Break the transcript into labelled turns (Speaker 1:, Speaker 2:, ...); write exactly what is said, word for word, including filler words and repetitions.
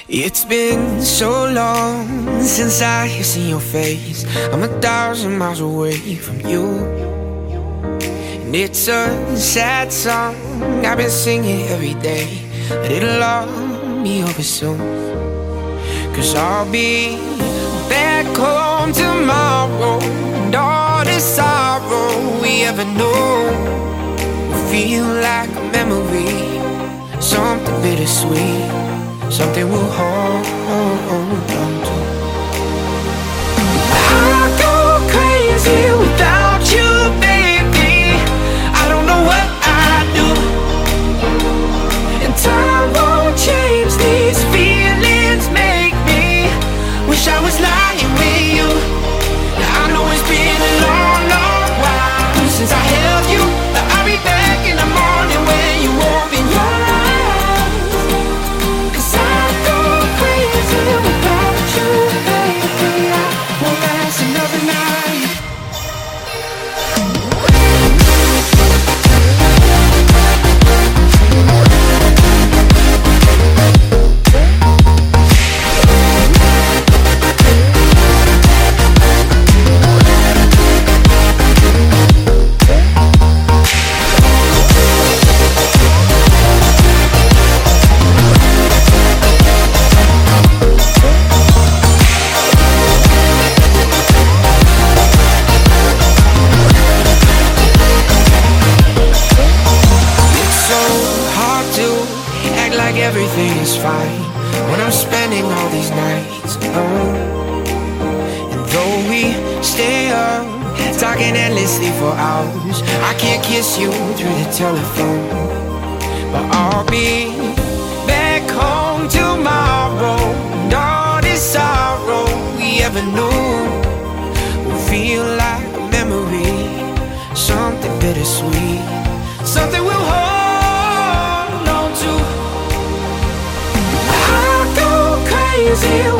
Speaker 1: It's been so long since I have seen your face. I'm a thousand miles away from you, and it's a sad song I've been singing every day, but it'll all be over soon. Cause I'll be back home tomorrow, and all the sorrow we ever knew will feel like a memory, something bittersweet, something we'll hold on to. I go crazy without you, baby. I don't know what I'd do, and time won't change these feelings. Make me wish I was lying with you. Now I know it's been a long, long while since I held you, but I'll be back in the morning when you open your eyes. Cause I go crazy without you, baby. I won't last another night. Everything is fine when I'm spending all these nights alone. And though we stay up talking endlessly for hours, I can't kiss you through the telephone. But I'll be back home tomorrow, and all this sorrow we ever knew will feel like a memory, something bittersweet, something we'll hold on to. Crazy